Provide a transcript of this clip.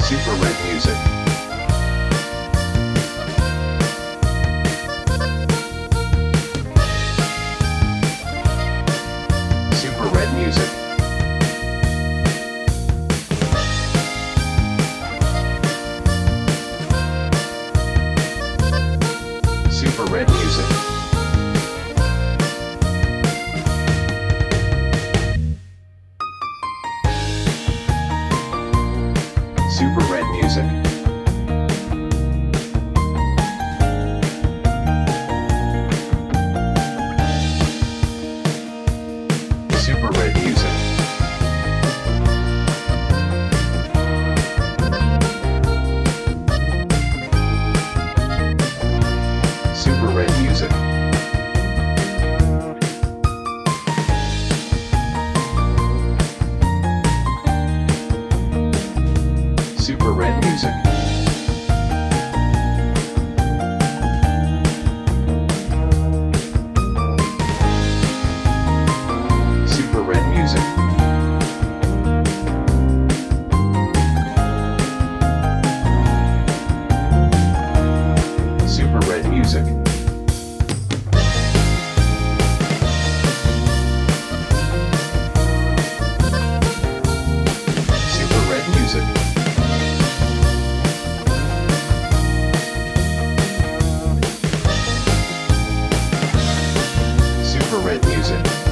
Super Red Music. Super Red Music. Super Red Music. Super Red Music. Super Red Music. Super Red Music. Super Red Music. Super Red Music. Super Red Music. Super Red Music. Super Red Music.